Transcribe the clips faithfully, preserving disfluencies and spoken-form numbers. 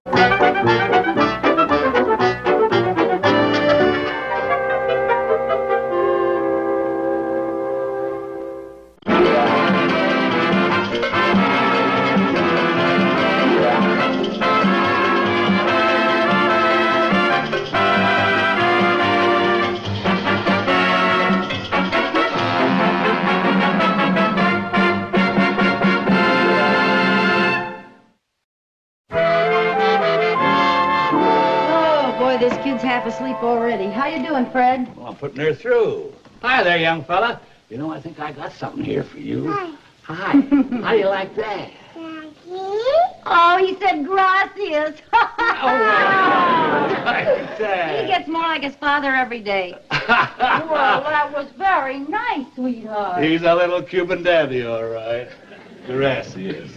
Half asleep already. How you doing, Fred? Well, I'm putting her through. Hi there, young fella. You know, I think I got something here for you. Hi. Hi. How do you like that? Oh, he said gracias. Oh, well, like that. He gets more like his father every day. Well, that was very nice, sweetheart. He's a little Cuban dandy, all right. Gracias.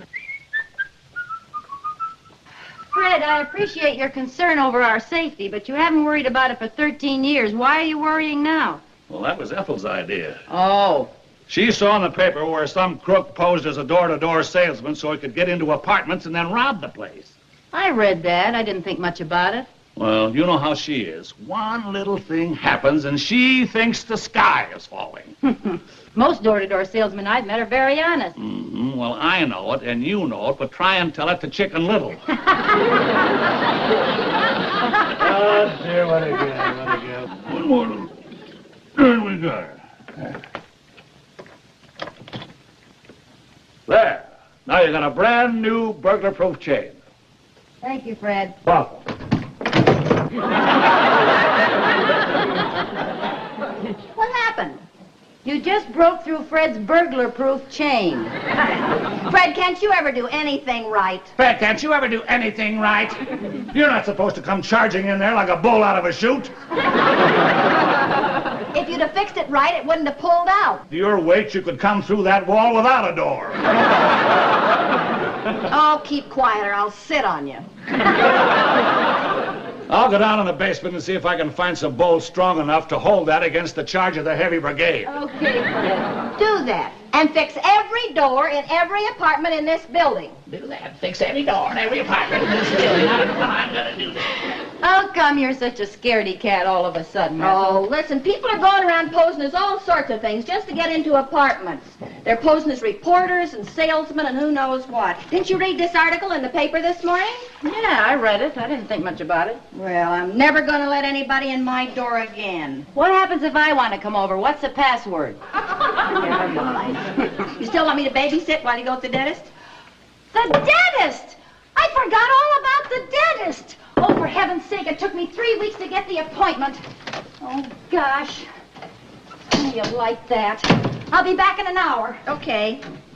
Fred, I appreciate your concern over our safety, but you haven't worried about it for thirteen years. Why are you worrying now? Well, that was Ethel's idea. Oh. She saw in the paper where some crook posed as a door-to-door salesman so he could get into apartments and then rob the place. I read that. I didn't think much about it. Well, you know how she is. One little thing happens and she thinks the sky is falling. Most door-to-door salesmen I've met are very honest. Mm-hmm. Well, I know it, and you know it, but try and tell it to Chicken Little. Oh, dear, what a guy, what a guy. One more little... There we go. There. Now you got a brand new burglar-proof chain. Thank you, Fred. Welcome. What happened? You just broke through Fred's burglar-proof chain. Fred, can't you ever do anything right? Fred, can't you ever do anything right? You're not supposed to come charging in there like a bull out of a chute. If you'd have fixed it right, it wouldn't have pulled out. Your weight, you could come through that wall without a door. Oh, keep quiet or I'll sit on you. I'll go down in the basement and see if I can find some bolts strong enough to hold that against the charge of the heavy brigade. Okay, Fred. Do that. And fix every door in every apartment in this building. Do that. Fix every door in every apartment in this building. I'm going to do that. How come you're such a scaredy cat all of a sudden? Oh, listen, people are going around posing as all sorts of things just to get into apartments. They're posing as reporters and salesmen and who knows what. Didn't you read this article in the paper this morning? Yeah, I read it. I didn't think much about it. Well, I'm never going to let anybody in my door again. What happens if I want to come over? What's the password? Never mind. You still want me to babysit while you go to the dentist? The dentist! I forgot all about the dentist! Oh, for heaven's sake, it took me three weeks to get the appointment. Oh, gosh. How do you like that? I'll be back in an hour. Okay.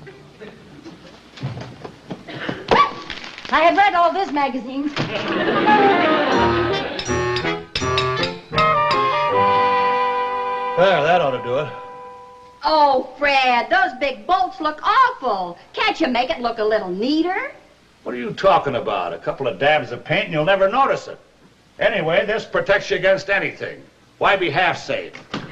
I have read all these magazines. Well, that ought to do it. Oh, Fred, those big bolts look awful. Can't you make it look a little neater? What are you talking about? A couple of dabs of paint and you'll never notice it. Anyway, this protects you against anything. Why be half safe?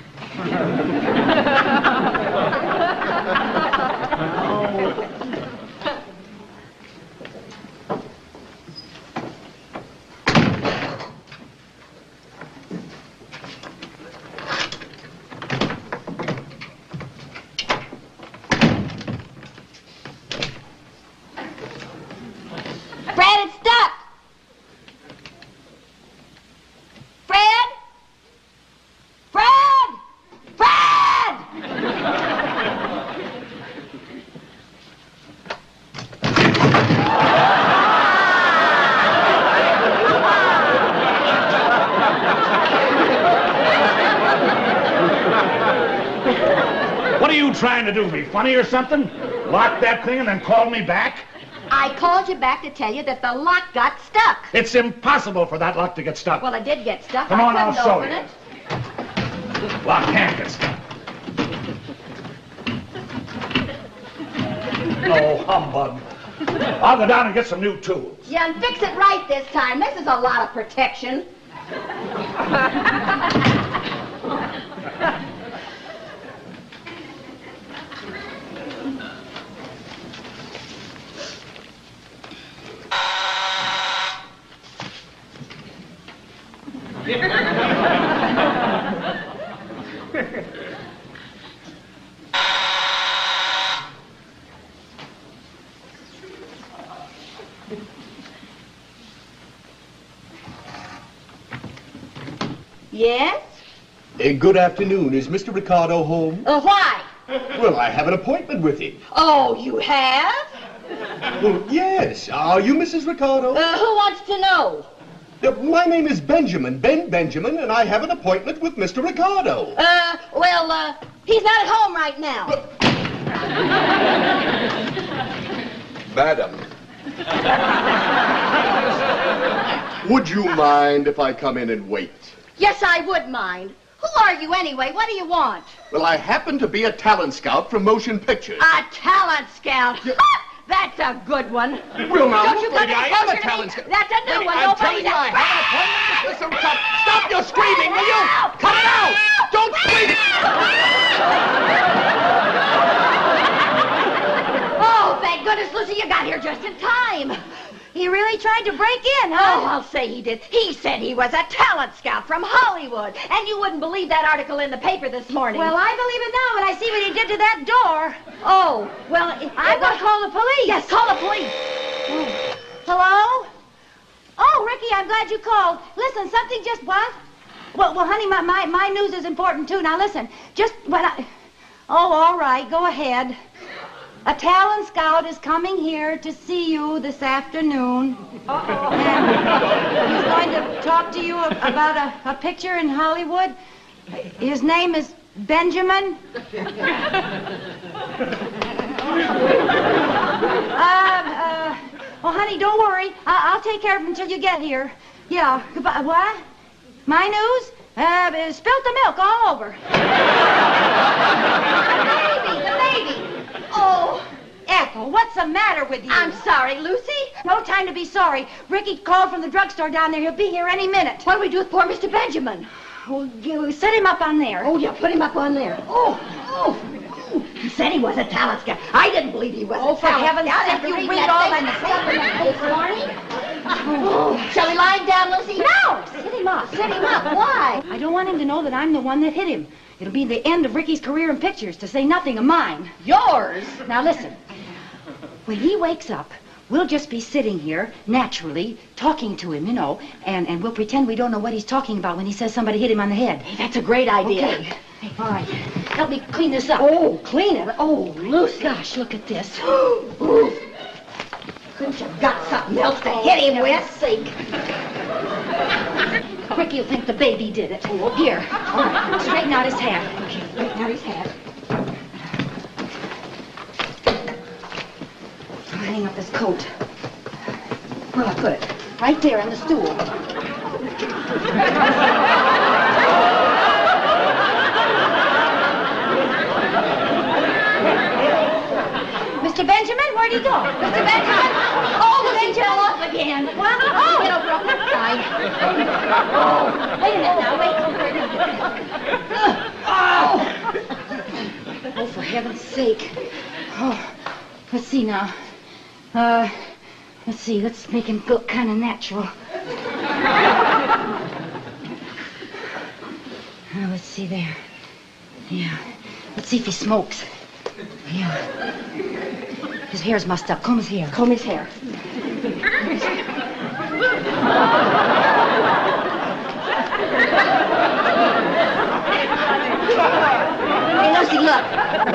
Fred, it's stuck. Fred? Fred! Fred! What are you trying to do, be funny or something? Lock that thing and then call me back? I called you back to tell you that the lock got stuck. It's impossible for that lock to get stuck. Well, it did get stuck. Come I on, I'll couldn't show open you. it. Lock can't get stuck. No humbug. I'll go down and get some new tools. Yeah, and fix it right this time. This is a lot of protection. Yes? Uh, good afternoon. Is Mister Ricardo home? Uh, why? Well, I have an appointment with him. Oh, you have? Well, yes. Are you Missus Ricardo? Uh, who wants to know? Uh, my name is Benjamin, Ben Benjamin, and I have an appointment with Mister Ricardo. Uh, well, uh, he's not at home right now. Madam. Would you mind if I come in and wait? Yes, I would mind. Who are you anyway? What do you want? Well, I happen to be a talent scout from Motion Pictures. A talent scout. Yeah. That's a good one. Well, now, Don't you look, come lady, any I am closer a to me. talent scout. That's a new Lady, one. I'm Nobody telling you, I does- have an appointment with Mister Ricardo. Stop your screaming, will you? Cut it out! Don't scream! Oh, thank goodness, Lucy, you got here just in time. He really tried to break in, Oh, huh? I'll say he did. He said he was a talent scout from Hollywood. And you wouldn't believe that article in the paper this morning. Well, I believe it now when I see what he did to that door. Oh, well, it, I'm it going was... to call the police. Yes, call the police. Hello? Oh, Ricky, I'm glad you called. Listen, something just what? Well, well, honey, my, my, my news is important, too. Now, listen, just when I... Oh, all right, go ahead. A talent scout is coming here to see you this afternoon. Uh-oh. And he's going to talk to you about a, a picture in Hollywood. His name is Benjamin. uh, uh, well, honey, don't worry. I- I'll take care of him until you get here. Yeah, goodbye. What? My news? Uh, spilt the milk all over. The baby, the baby. Oh, Ethel, what's the matter with you? I'm sorry, Lucy. No time to be sorry. Ricky called from the drugstore down there. He'll be here any minute. What do we do with poor Mister Benjamin? Well, you set him up on there. Oh, yeah, put him up on there. Oh, oh. He said he was a talent scout. I didn't believe he was Oh, a for talent heaven's scout. sake, After you reading read that all thing that this morning. Oh, shall we lie him down, Lucy? No! Sit him up. Sit him up. Why? I don't want him to know that I'm the one that hit him. It'll be the end of Ricky's career in pictures, to say nothing of mine. Yours? Now, listen. When he wakes up, we'll just be sitting here, naturally, talking to him, you know, and, and we'll pretend we don't know what he's talking about when he says somebody hit him on the head. Hey, that's a great idea. Okay. All right. Help me clean this up. Oh, clean it. Oh, Lucy. Gosh, look at this. Ooh. Couldn't you got something else to hit him with? Sake. Ricky will think the baby did it. Here. All right. Straighten out his hat. Okay, straighten out his hat. I'll hang up his coat. Where'll I put it? Right there on the stool. Mister Benjamin, where'd he go? Mister Benjamin? Oh, the thing fell off again. What? Oh, it over on the side. Oh, wait a minute now, wait. Oh. Oh, for heaven's sake. Oh, let's see now. Uh, let's see, let's make him look kind of natural. Oh, let's see there. Yeah. Let's see if he smokes. Yeah. His hair's mussed up. Comb his hair. Comb his hair. Hey, Lucy, look.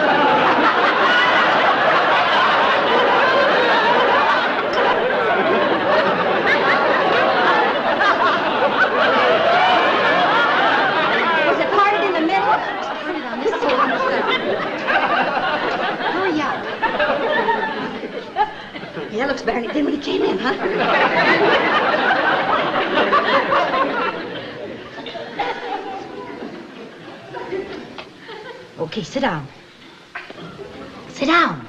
Was it parted in the middle? Put it on this side. On this side. Hurry up. Yeah, that looks better than it did when he came in, huh? Okay, sit down. Sit down.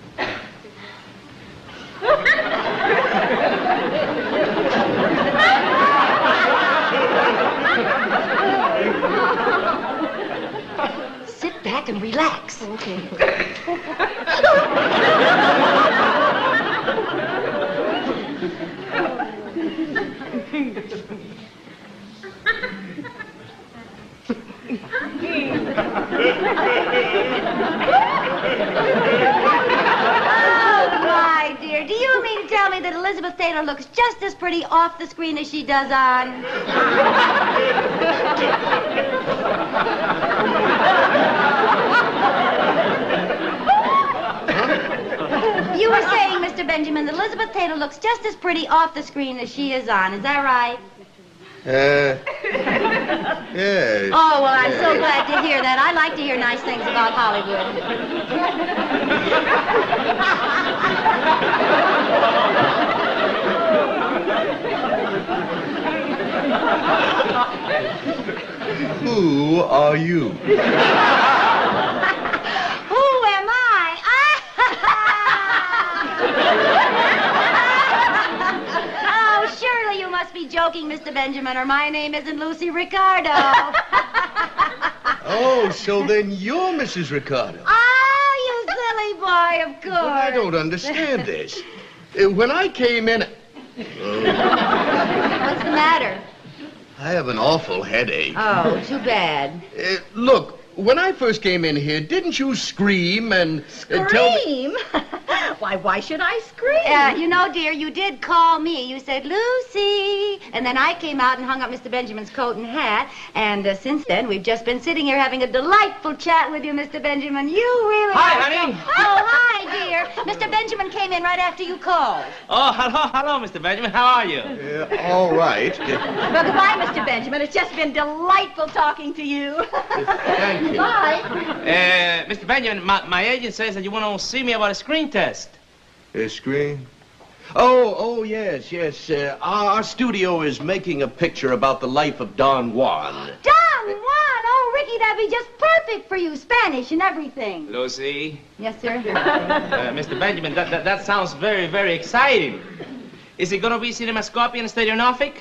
Sit back and relax. Okay. tell me that Elizabeth Taylor looks just as pretty off the screen as she does on? You were saying, Mister Benjamin, that Elizabeth Taylor looks just as pretty off the screen as she is on. Is that right? Uh, yes. Oh, well, I'm so glad to hear that. I like to hear nice things about Hollywood. Who are you? Who am I? Oh, surely you must be joking, Mister Benjamin, or my name isn't Lucy Ricardo. Oh, so then you're Missus Ricardo. Oh, you silly boy, of course. But I don't understand this. Uh, when I came in... Oh, What's the matter? I have an awful headache. Oh, too bad. Uh, look, when I first came in here, didn't you scream and uh, tell me... Scream? Why, why should I scream? Uh, you know, dear, you did call me. You said, Lucy. And then I came out and hung up Mister Benjamin's coat and hat. And uh, since then, we've just been sitting here having a delightful chat with you, Mister Benjamin. You really Hi, are honey. so- Oh, hi, dear. Mister Benjamin came in right after you called. Oh, hello, hello, Mister Benjamin. How are you? Uh, all right. Uh, Well, goodbye, Mister Benjamin. It's just been delightful talking to you. thank you. Bye. Uh, Mister Benjamin, my, my agent says that you want to see me about a screen test. A screen? Oh, oh, yes, yes. Uh, our, our studio is making a picture about the life of Don Juan. Don Juan. Oh, Ricky, that'd be just perfect for you. Spanish and everything. Lucy, Yes, sir. uh, Mister Benjamin, that, that, that sounds very, very exciting. Is it going to be cinemascopic and stereonophic?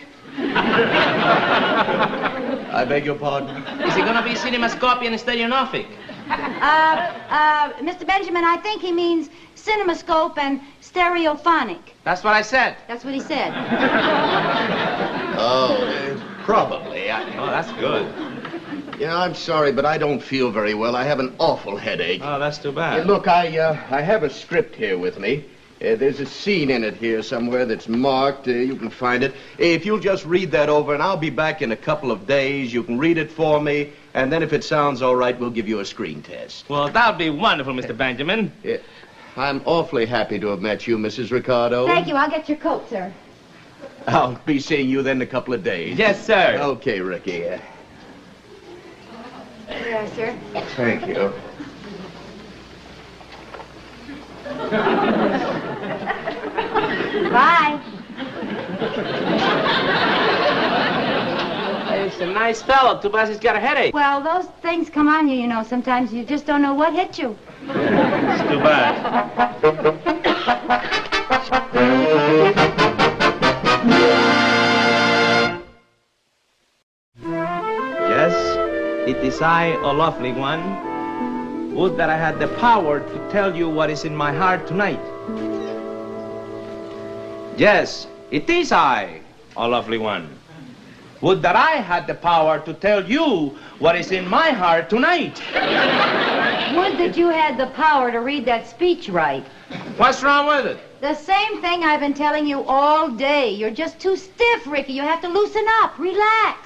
I beg your pardon? Is it going to be cinemascopic and stereonophic? Uh, uh, Mister Benjamin, I think he means cinemascope and stereophonic. That's what I said. That's what he said. Oh, uh, probably. I, Oh, that's good. you know, I'm sorry, but I don't feel very well. I have an awful headache. Oh, that's too Uh, bad. look, I, uh, I have a script here with me. Uh, there's a scene in it here somewhere that's marked. Uh, you can find it. If you'll just read that over, and I'll be back in a couple of days. You can read it for me, and then if it sounds all right, we'll give you a screen test. Well, that would be wonderful, Mister Benjamin. Yeah. I'm awfully happy to have met you, Missus Ricardo. Thank you. I'll get your coat, sir. I'll be seeing you then in a couple of days. Yes, sir. Okay, Ricky. Uh, Yes, sir. thank you. Bye. He's a nice fellow. Too bad he's got a headache. Well, those things come on you, you know. Sometimes you just don't know what hit you. It's too bad. Yes, it is I, a lovely one. Would that I had the power to tell you what is in my heart tonight. Yes, it is I, a lovely one. Would that I had the power to tell you what is in my heart tonight. Would that you had the power to read that speech right. What's wrong with it? The same thing I've been telling you all day. You're just too stiff, Ricky. You have to loosen up. Relax.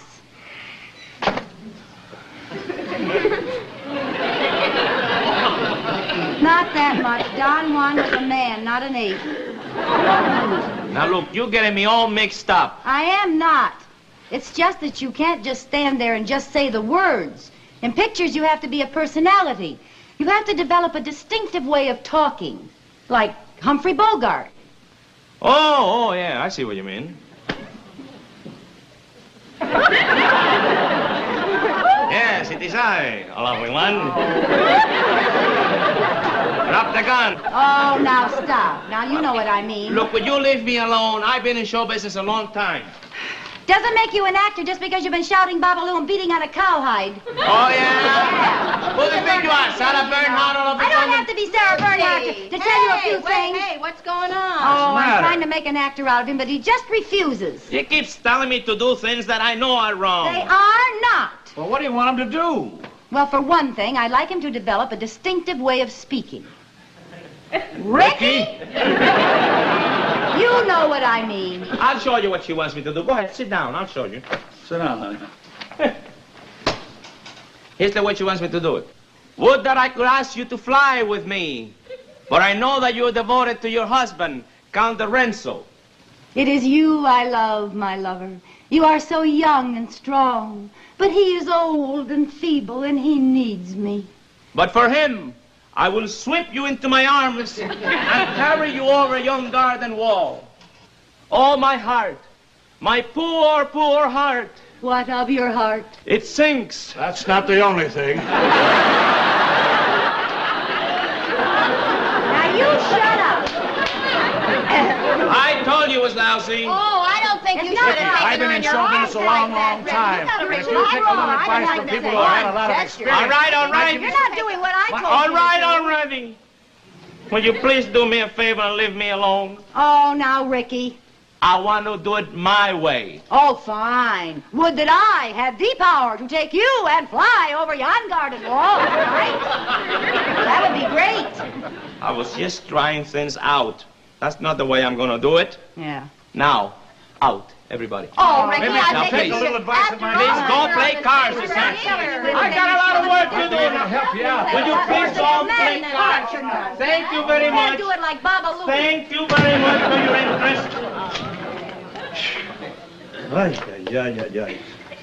Not that much. Don Juan was a man, not an ape. Now look, you're getting me all mixed up. I am not. It's just that you can't just stand there and just say the words. In pictures, you have to be a personality. You have to develop a distinctive way of talking, like Humphrey Bogart. Oh, oh, yeah, I see what you mean. Yes, it is I, a lovely one. Drop the gun. Oh, now stop. Now you know what I mean. Look, would you leave me alone? I've been in show business a long time. Doesn't make you an actor just because you've been shouting Babalu and beating on a cowhide. Oh, yeah? Who do you think you are, Sarah Bernhardt all of a I don't sudden? have to be Sarah Bernhardt to, to tell you a few wait, things. Hey, what's going on? Oh, matter? I'm trying to make an actor out of him, but he just refuses. He keeps telling me to do things that I know are wrong. They are not. Well, what do you want him to do? Well, for one thing, I'd like him to develop a distinctive way of speaking. Ricky? You You know what I mean. I'll show you what she wants me to do. Go ahead, sit down. I'll show you. Sit down, honey. Here's the way she wants me to do it. Would that I could ask you to fly with me, for I know that you are devoted to your husband, Count Renzo. It is you I love, my lover. You are so young and strong, but he is old and feeble, and he needs me. But for him, I will sweep you into my arms and carry you over yon garden wall. Oh, my heart, my poor, poor heart. What of your heart? It sinks. That's not the only thing. Now you shut up. I told you it was lousy. Oh, I don't think you should have I've taken been her in in your show arms business a like long, that, long Rick. time. You gotta If raise you your take a eyebrow. little I advice like from this people at who have had a all. lot of That's experience. All right, all right. You're not doing what I told All you right, to do. all righty. Will you please do me a favor and leave me alone? Oh, now, Ricky. I want to do it my way. Oh, fine. Would that I had the power to take you and fly over yon garden wall, right? That would be great. I was just trying things out. That's not the way I'm going to do it. Yeah. Now, out, everybody. Oh, Ricky, Maybe I I'll think take you a should- little advice of after mine. all, Please go you're play the- cards, you're Mister the- I got a lot of work to do. I'll help you out. Will you please all play Man, cards? you know. Thank you very You can't much. do it like Baba Louie. Thank you very much for your interest. Ay, ay, ay, ay, ay.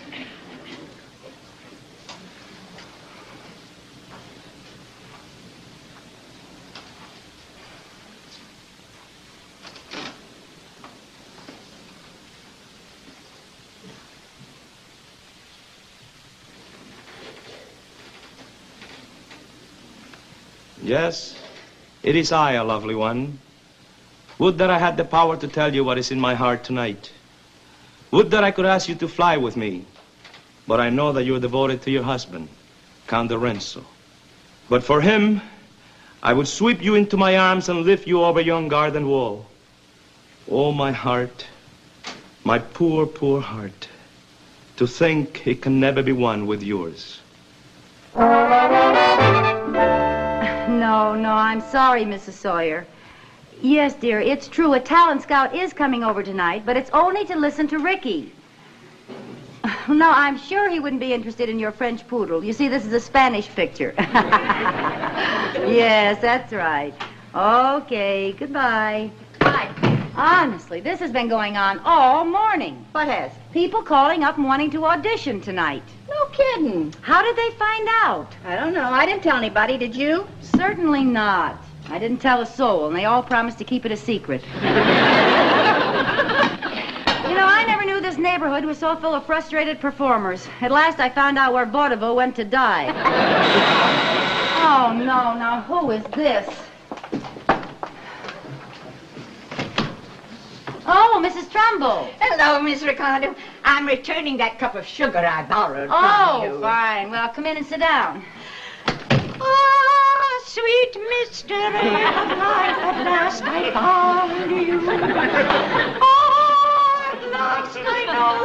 Yes, it is I, a lovely one. Would that I had the power to tell you what is in my heart tonight. Would that I could ask you to fly with me. But I know that you are devoted to your husband, Count Renzo. But for him, I would sweep you into my arms and lift you over yon garden wall. Oh, my heart, my poor, poor heart, to think it can never be one with yours. No, no, I'm sorry, Missus Sawyer. Yes, dear, it's true. A talent scout is coming over tonight, but it's only to listen to Ricky. No, I'm sure he wouldn't be interested in your French poodle. You see, this is a Spanish picture. Yes, that's right. Okay, goodbye. Bye. Honestly, this has been going on all morning. What has? People calling up and wanting to audition tonight. No kidding. How did they find out? I don't know. I didn't tell anybody, did you? Certainly not. I didn't tell a soul, and they all promised to keep it a secret. You know, I never knew this neighborhood was so full of frustrated performers. At last I found out where vaudeville went to die. Oh, no, now who is this? Oh, Missus Trumbull. Hello, Miss Ricardo. I'm returning that cup of sugar I borrowed from Oh, you. fine. Well, come in and sit down. Ah, sweet mystery of life, at last I found you. Oh, at last I know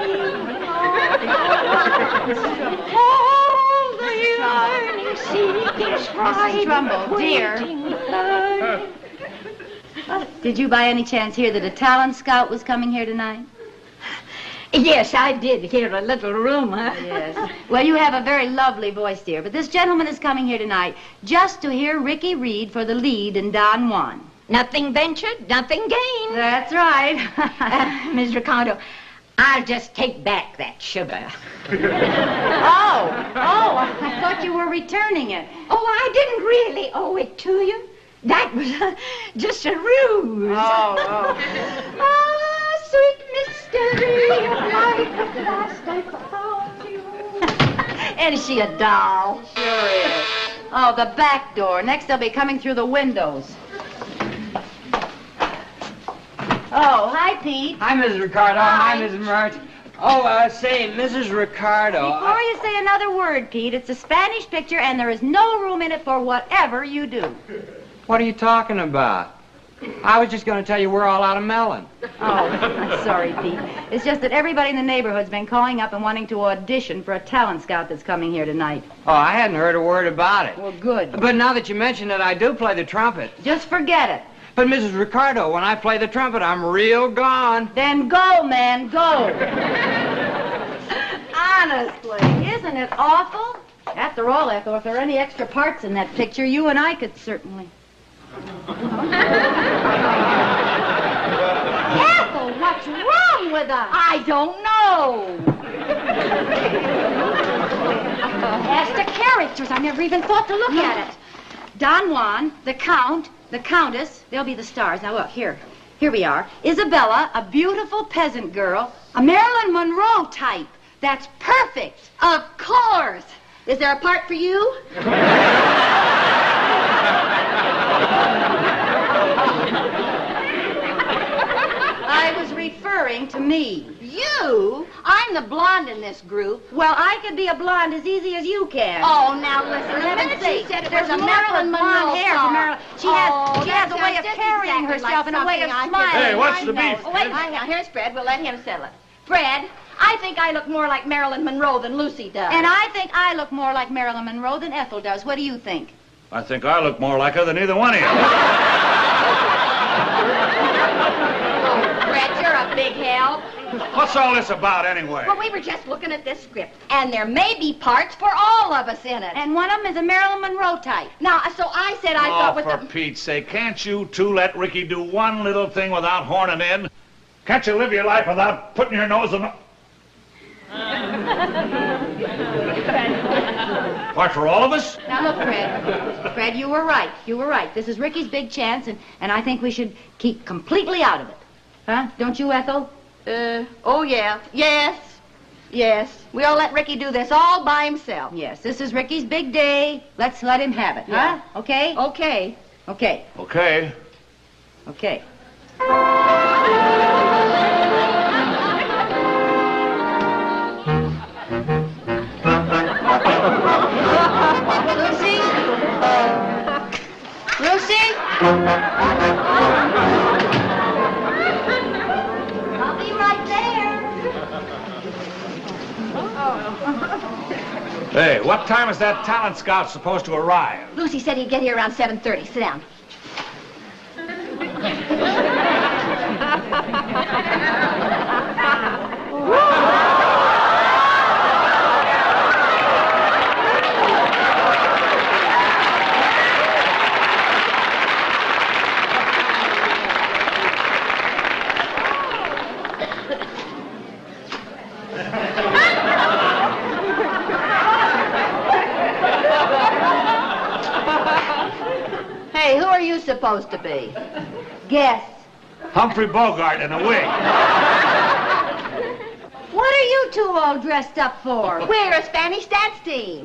the meaning of all the yearning, seeking, striving, Trumbull, dear. waiting, learning. Did you by any chance hear that a talent scout was coming here tonight? Yes, I did hear a little rumor. Yes. Well, you have a very lovely voice, dear, but this gentleman is coming here tonight just to hear Ricky read for the lead in Don Juan. Nothing ventured, nothing gained. That's right. Uh, Miss Ricardo, I'll just take back that sugar. Oh, oh, I thought you were returning it. Oh, I didn't really owe it to you. That was uh, just a ruse. Oh, oh. Ah, sweet mystery of life, at last I found you. Isn't she a doll? Sure is. Oh, the back door. Next they'll be coming through the windows. Oh, hi, Pete. Hi, Missus Ricardo. Hi, Hi. Missus March. Oh, uh, say, Missus Ricardo. Before you say another word, Pete, it's a Spanish picture and there is no room in it for whatever you do. What are you talking about? I was just going to tell you we're all out of melon. Oh, I'm sorry, Pete. It's just that everybody in the neighborhood's been calling up and wanting to audition for a talent scout that's coming here tonight. Oh, I hadn't heard a word about it. Well, good. But now that you mention it, I do play the trumpet. Just forget it. But Missus Ricardo, when I play the trumpet, I'm real gone. Then go, man, go. Honestly, isn't it awful? After all, Ethel, if there are any extra parts in that picture, you and I could certainly... Ethel, what's wrong with us? I don't know. As to characters, I never even thought to look at it. Don Juan, the Count, the Countess, they'll be the stars. Now look, here. Here we are. Isabella, a beautiful peasant girl, a Marilyn Monroe type. That's perfect. Of course. Is there a part for you? I was referring to me. You? I'm the blonde in this group. Well, I could be a blonde as easy as you can. Oh, now listen. For The heaven's minute sake, she said it there's was a a Marilyn Marilyn Monroe Monroe hair. song. Marilyn, she Oh, has, she that has a way of sounds just carrying exactly herself like and a way of something I could smiling. do. Hey, what's I the know. beef? Oh, wait, I, now, here's Fred. We'll let him settle it. Fred, I think I look more like Marilyn Monroe than Lucy does. And I think I look more like Marilyn Monroe than Ethel does. What do you think? I think I look more like her than either one of you. Fred, you're a big help. What's all this about, anyway? Well, we were just looking at this script, and there may be parts for all of us in it. And one of them is a Marilyn Monroe type. Now, so I said I oh, thought with for the... Pete's sake, can't you two let Ricky do one little thing without horning in? Can't you live your life without putting your nose in the... What, for all of us? Now look, Fred. Fred, you were right. You were right. This is Ricky's big chance, and, and I think we should keep completely out of it. Huh? Don't you, Ethel? Uh, oh, yeah. Yes. Yes. We'll let Ricky do this all by himself. Yes, this is Ricky's big day. Let's let him have it, Yeah. huh? Okay? Okay. Okay. Okay. Okay. Lucy? Lucy? I'll be right there. Hey, what time is that talent scout supposed to arrive? Lucy said he'd get here around seven thirty. Sit down. Hey, who are you supposed to be? Guess. Humphrey Bogart in a wig. What are you two all dressed up for? We're a Spanish dance team.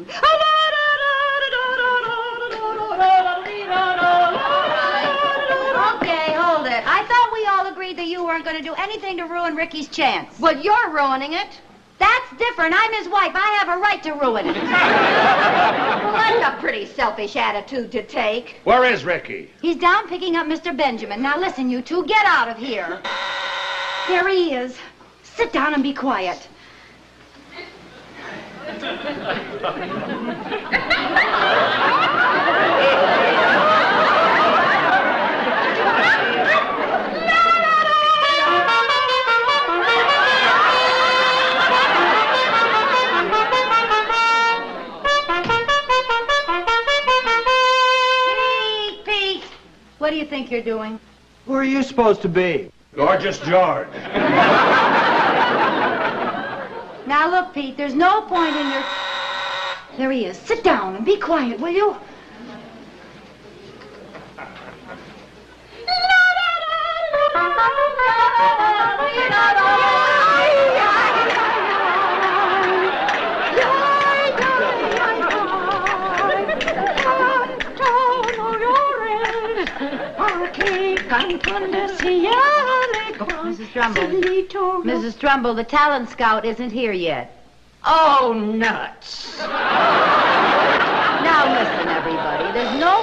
Okay, hold it. I thought we all agreed that you weren't going to do anything to ruin Ricky's chance. Well, you're ruining it. That's different. I'm his wife. I have a right to ruin it. Well, that's a pretty selfish attitude to take. Where is Ricky? He's down picking up Mister Benjamin. Now listen, you two, get out of here. There he is. Sit down and be quiet. Pete, Pete, what do you think you're doing? Who are you supposed to be? Gorgeous George. Now look, Pete, there's no point in your... There he is. Sit down and be quiet, will you? Missus Trumbull. Missus Trumbull, the talent scout isn't here yet. Oh, nuts. Now listen, everybody. There's no...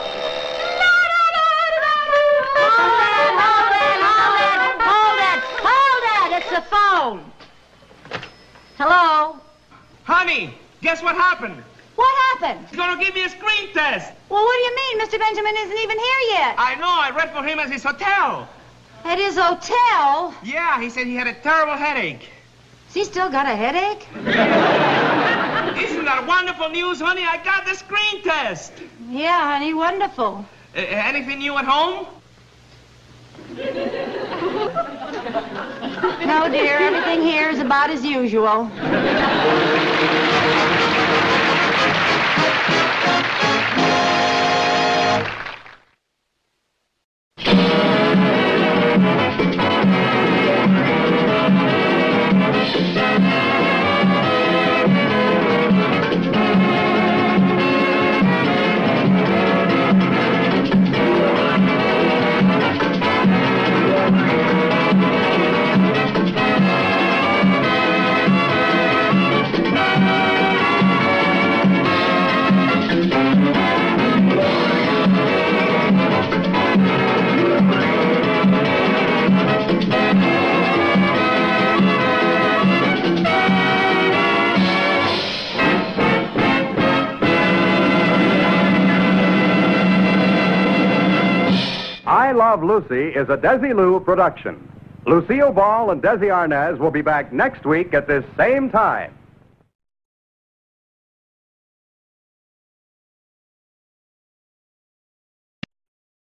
Hold it, hold it, hold it, hold it, hold it. It's the phone. Hello? Honey, guess what happened? What happened? He's gonna give me a screen test. Well, what do you mean? Mister Benjamin isn't even here yet. I know, I read for him at his hotel. At his hotel? Yeah, he said he had a terrible headache. Has he still got a headache? Isn't that wonderful news, honey? I got the screen test. Yeah, honey, wonderful. Uh, anything new at home? No, dear, everything here is about as usual. I Love Lucy is a Desilu production. Lucille Ball and Desi Arnaz will be back next week at this same time.